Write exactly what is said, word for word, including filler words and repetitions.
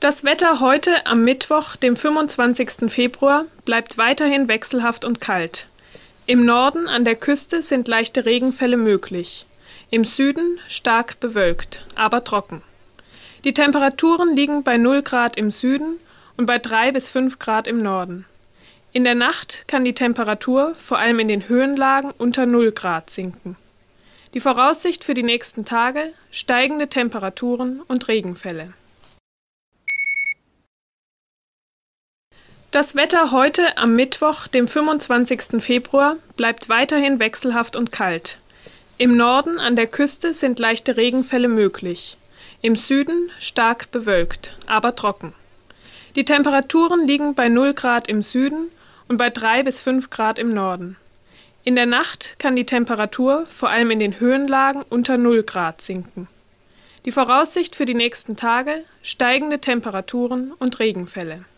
Das Wetter heute am Mittwoch, dem fünfundzwanzigsten Februar, bleibt weiterhin wechselhaft und kalt. Im Norden an der Küste sind leichte Regenfälle möglich. Im Süden stark bewölkt, aber trocken. Die Temperaturen liegen bei null Grad im Süden und bei drei bis fünf Grad im Norden. In der Nacht kann die Temperatur vor allem in den Höhenlagen unter null Grad sinken. Die Voraussicht für die nächsten Tage: steigende Temperaturen und Regenfälle. Das Wetter heute am Mittwoch, dem fünfundzwanzigsten Februar, bleibt weiterhin wechselhaft und kalt. Im Norden an der Küste sind leichte Regenfälle möglich. Im Süden stark bewölkt, aber trocken. Die Temperaturen liegen bei null Grad im Süden und bei drei bis fünf Grad im Norden. In der Nacht kann die Temperatur vor allem in den Höhenlagen unter null Grad sinken. Die Voraussicht für die nächsten Tage: steigende Temperaturen und Regenfälle.